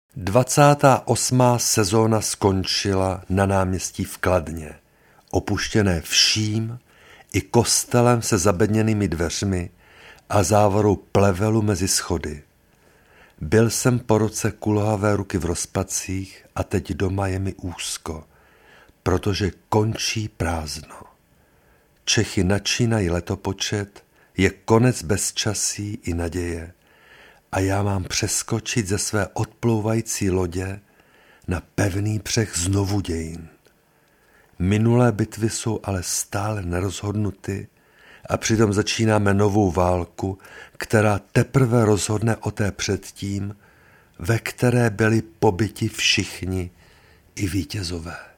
28. sezóna skončila na náměstí v Kladně, opuštěné vším i kostelem se zabedněnými dveřmi a závorou plevelu mezi schody. Byl jsem po roce kulhavé ruky v rozpacích a teď doma je mi úzko, protože končí prázdno. Čechy načínají letopočet, je konec bezčasí i naděje a já mám přeskočit ze své odplouvající lodě na pevný břeh znovu dějin. Minulé bitvy jsou ale stále nerozhodnuty a přitom začínáme novou válku, která teprve rozhodne o té předtím, ve které byli pobiti všichni i vítězové.